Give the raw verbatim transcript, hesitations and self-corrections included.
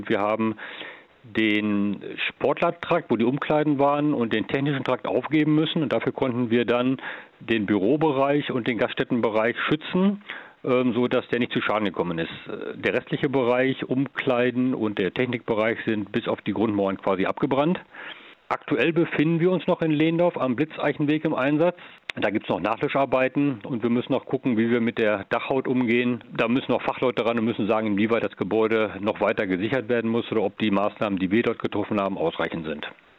Wir haben den Sportlertrakt, wo die Umkleiden waren, und den technischen Trakt aufgeben müssen. Und dafür konnten wir dann den Bürobereich und den Gaststättenbereich schützen, ähm, so dass der nicht zu Schaden gekommen ist. Der restliche Bereich, Umkleiden und der Technikbereich sind bis auf die Grundmauern quasi abgebrannt. Aktuell befinden wir uns noch in Lehndorf am Blitzeichenweg im Einsatz. Da gibt es noch Nachlöscharbeiten und wir müssen noch gucken, wie wir mit der Dachhaut umgehen. Da müssen noch Fachleute ran und müssen sagen, inwieweit das Gebäude noch weiter gesichert werden muss oder ob die Maßnahmen, die wir dort getroffen haben, ausreichend sind.